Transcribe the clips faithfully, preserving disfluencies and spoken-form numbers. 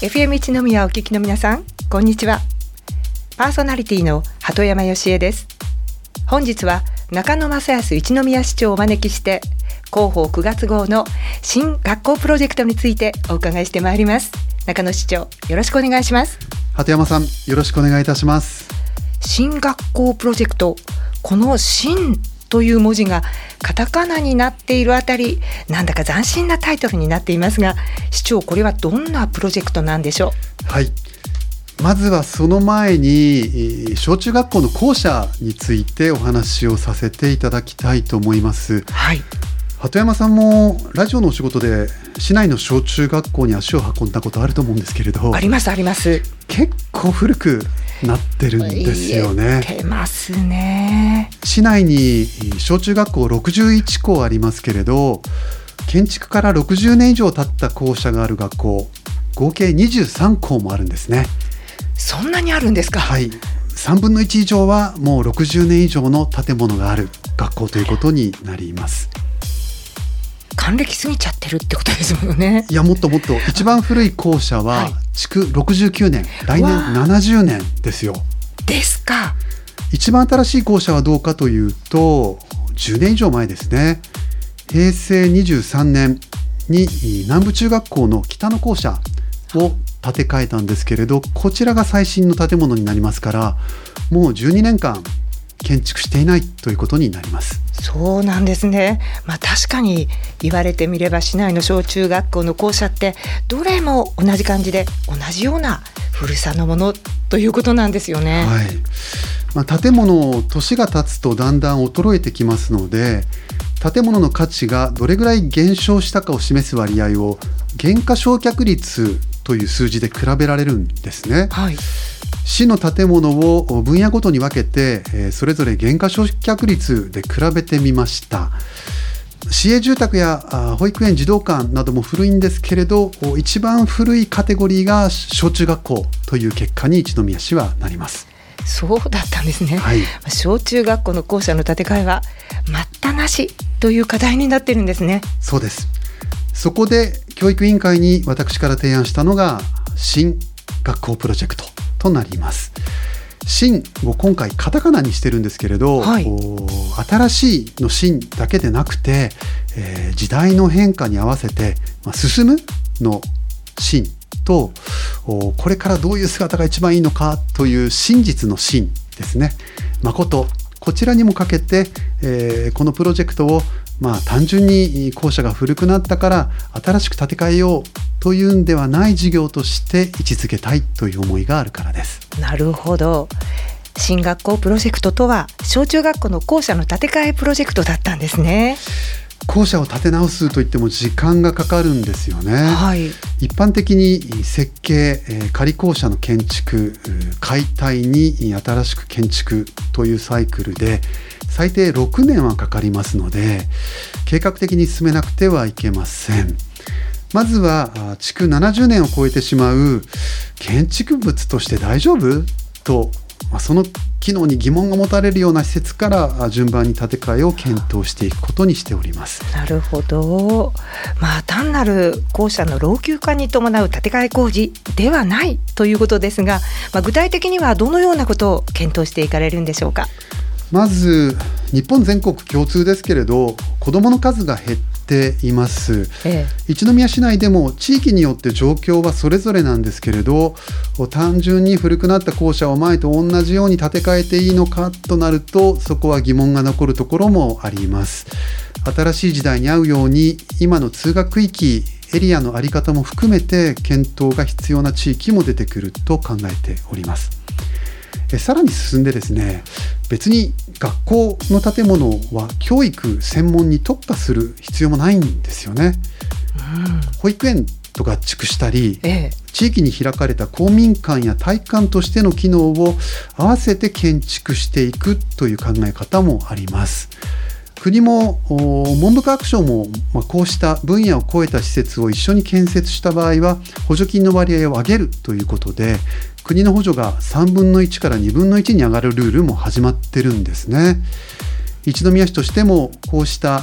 エフエム 一宮をお聞きの皆さん、こんにちは。パーソナリティの鳩山義恵です。本日は中野正康一宮市長をお招きして広報くがつ号の新学校プロジェクトについてお伺いしてまいります。中野市長、よろしくお願いします。 鳩山さん、よろしくお願いいたします。 新学校プロジェクト、この新という文字がカタカナになっているあたり、なんだか斬新なタイトルになっていますが、市長、これはどんなプロジェクトなんでしょう。はい、まずはその前に小中学校の校舎についてお話をさせていただきたいと思います。 はい、 鳩山さんもラジオのお仕事で市内の小中学校に足を運んだことあると思うんですけれど。 ありますあります。 結構古くなってるんですよね。 言えてますね。 市内に小中学校ろくじゅういちこうありますけれど、建築からろくじゅうねん以上経った校舎がある学校、合計にじゅうさんこうもあるんですね。 そんなにあるんですか。 はい、さんぶんのいち以上はもうろくじゅうねん以上の建物がある学校ということになります。 還暦過ぎちゃってるってことですもんね。 いや、もっともっと一番古い校舎は築ろくじゅうきゅうねん、来年ななじゅうねんですよ。 ですか。 一番新しい校舎はどうかというと、じゅうねん以上前ですね。へいせいにじゅうさんねんに南部中学校の北の校舎を建て替えたんですけれど、こちらが最新の建物になりますから、もうじゅうにねんかん建築していないということになります。 そうなんですね。まあ、確かに言われてみれば、市内の小中学校の校舎ってどれも同じ感じで同じような古さのものということなんですよね。 はい、まあ、建物、年が経つとだんだん衰えてきますので、建物の価値がどれぐらい減少したかを示す割合を減価償却率という数字で比べられるんですね。 はい、 市の建物を分野ごとに分けて、それぞれ減価償却率で比べてみました。市営住宅や保育園、児童館なども古いんですけれど、一番古いカテゴリーが小中学校という結果に一宮市はなります。 そうだったんですね。 はい、 小中学校の校舎の建て替えは待ったなしという課題になっているんですね。 そうです。そこで教育委員会に私から提案したのが新学校プロジェクトとなります。新を今回カタカナにしてるんですけれど、はい、新しいの新だけでなくて、えー、時代の変化に合わせて、まあ、進むの新と、これからどういう姿が一番いいのかという真実の真ですね。誠、こちらにもかけて、えー、このプロジェクトをまあ、単純に校舎が古くなったから新しく建て替えようというんではない事業として位置づけたいという思いがあるからです。 なるほど。新学校プロジェクトとは小中学校の校舎の建て替えプロジェクトだったんですね。 校舎を建て直すといっても時間がかかるんですよね。 はい、 一般的に設計、仮校舎の建築、解体に新しく建築というサイクルで最低ろくねんはかかりますので、計画的に進めなくてはいけません。まずは築ななじゅうねんを超えてしまう建築物として大丈夫と、その機能に疑問が持たれるような施設から順番に建て替えを検討していくことにしております。 なるほど。まあ、単なる校舎の老朽化に伴う建て替え工事ではないということですが、まあ、具体的にはどのようなことを検討していかれるんでしょうか。 まず日本全国共通ですけれど、子どもの数が減っています。ええ、一宮市内でも地域によって状況はそれぞれなんですけれど、単純に古くなった校舎を前と同じように建て替えていいのかとなると、そこは疑問が残るところもあります。新しい時代に合うように今の通学区域、エリアの在り方も含めて検討が必要な地域も出てくると考えております。えさらに進んでですね、別に学校の建物は教育専門に特化する必要もないんですよね。うん、保育園と合築したり、ええ、地域に開かれた公民館や体育館としての機能を合わせて建築していくという考え方もあります。国も文部科学省も、まあ、こうした分野を超えた施設を一緒に建設した場合は補助金の割合を上げるということで、国の補助がさんぶんのいちからにぶんのいちに上がるルールも始まってるんですね。一宮市としてもこうした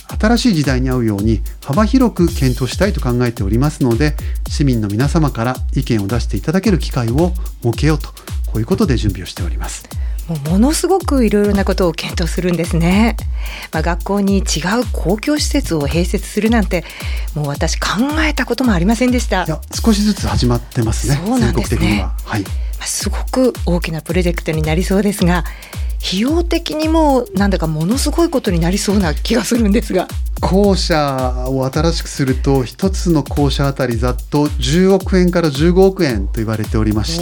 新しい時代に合うように幅広く検討したいと考えておりますので、市民の皆様から意見を出していただける機会を設けようと、こういうことで準備をしております。 もうものすごくいろいろなことを検討するんですね。まあ、学校に違う公共施設を併設するなんて、もう私考えたこともありませんでした。 いや、少しずつ始まってますね。 そうなんですね。 全国的には、はい、 まあ、すごく大きなプロジェクトになりそうですが、費用的にもなんだかものすごいことになりそうな気がするんですが、 校舎を新しくすると一つの校舎あたりざっとじゅうおくえんからじゅうごおくえんと言われておりまして、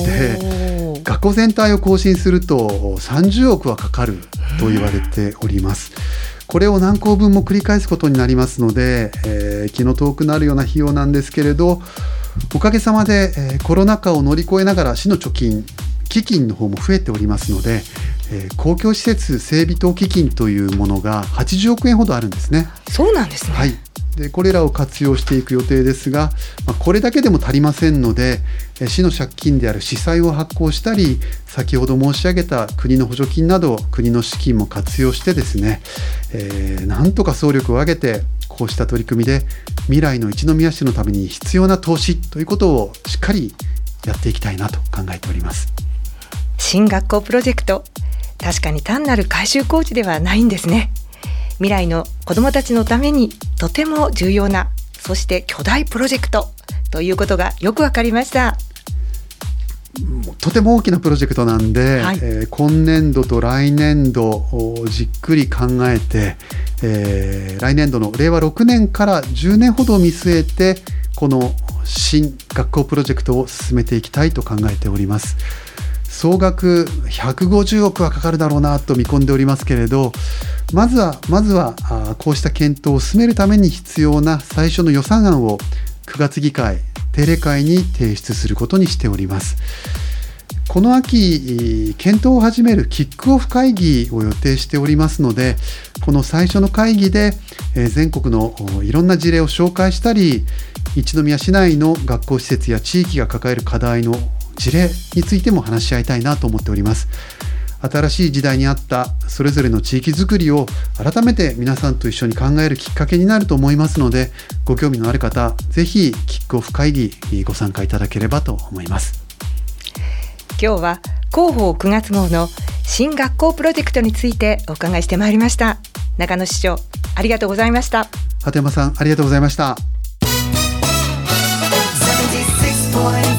学校全体を更新するとさんじゅうおくはかかると言われております。これを何校分も繰り返すことになりますので、えー、気の遠くなるような費用なんですけれど、おかげさまで、えー、コロナ禍を乗り越えながら市の貯金基金の方も増えておりますので、えー、公共施設整備等基金というものがはちじゅうおくえんほどあるんですね。 そうなんですね。 はい、でこれらを活用していく予定ですが、まあ、これだけでも足りませんので、えー、市の借金である市債を発行したり、先ほど申し上げた国の補助金など国の資金も活用してですね、えー、なんとか総力を挙げてこうした取り組みで未来の一宮市のために必要な投資ということをしっかりやっていきたいなと考えております。 新学校プロジェクト、確かに単なる改修工事ではないんですね。未来の子どもたちのためにとても重要な、そして巨大プロジェクトということがよくわかりました。 とても大きなプロジェクトなんで、はい、えー、今年度と来年度をじっくり考えて、えー、来年度のれいわろくねんからじゅうねんほどを見据えて、この新学校プロジェクトを進めていきたいと考えております。総額ひゃくごじゅうおくはかかるだろうなと見込んでおりますけれど、まずはまずはあこうした検討を進めるために必要な最初の予算案をくがつ議会定例会に提出することにしております。この秋検討を始めるキックオフ会議を予定しておりますので、この最初の会議で全国のいろんな事例を紹介したり、一宮市内の学校施設や地域が抱える課題の事例についても話し合いたいなと思っております。新しい時代に合ったそれぞれの地域づくりを改めて皆さんと一緒に考えるきっかけになると思いますので、ご興味のある方、ぜひキックオフ会議ご参加いただければと思います。 今日は広報くがつ号の新学校プロジェクトについてお伺いしてまいりました。中野市長、ありがとうございました。 鳩山さん、ありがとうございました。